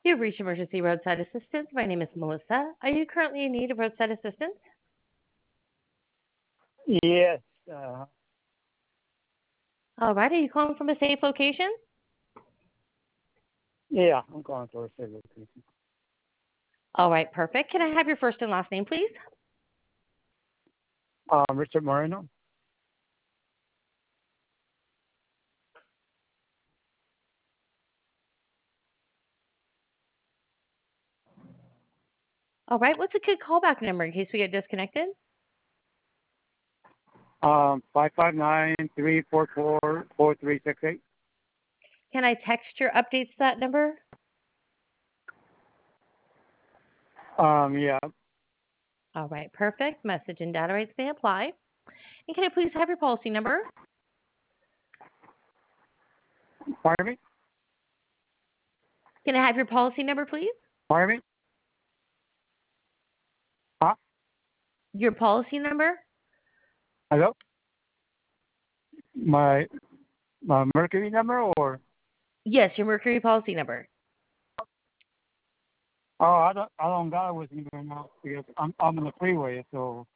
You've reached emergency roadside assistance. My name is Melissa. Are you currently in need of roadside assistance? Yes. All right. Are you calling from a safe location? Yeah, I'm calling for a civil location. All right. Perfect. Can I have your first and last name, please? Richard Moreno. All right. What's a good callback number in case we get disconnected? 559-344-4368. Can I text your updates to that number? Yeah. All right. Perfect. Message and data rates may apply. And can I please have your policy number? Pardon me? Can I have your policy number, please? Pardon me? Huh? Your policy number? Hello? My Mercury number or? Yes, your Mercury policy number. Oh, I don't got it with me right now because I'm on the freeway, so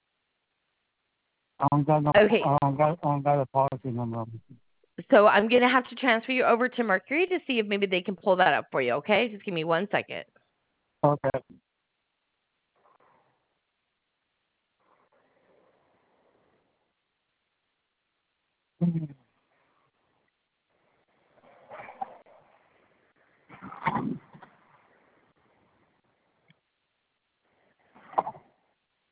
Okay. I don't got a policy number. So I'm going to have to transfer you over to Mercury to see if maybe they can pull that up for you, okay? Just give me 1 second. Okay.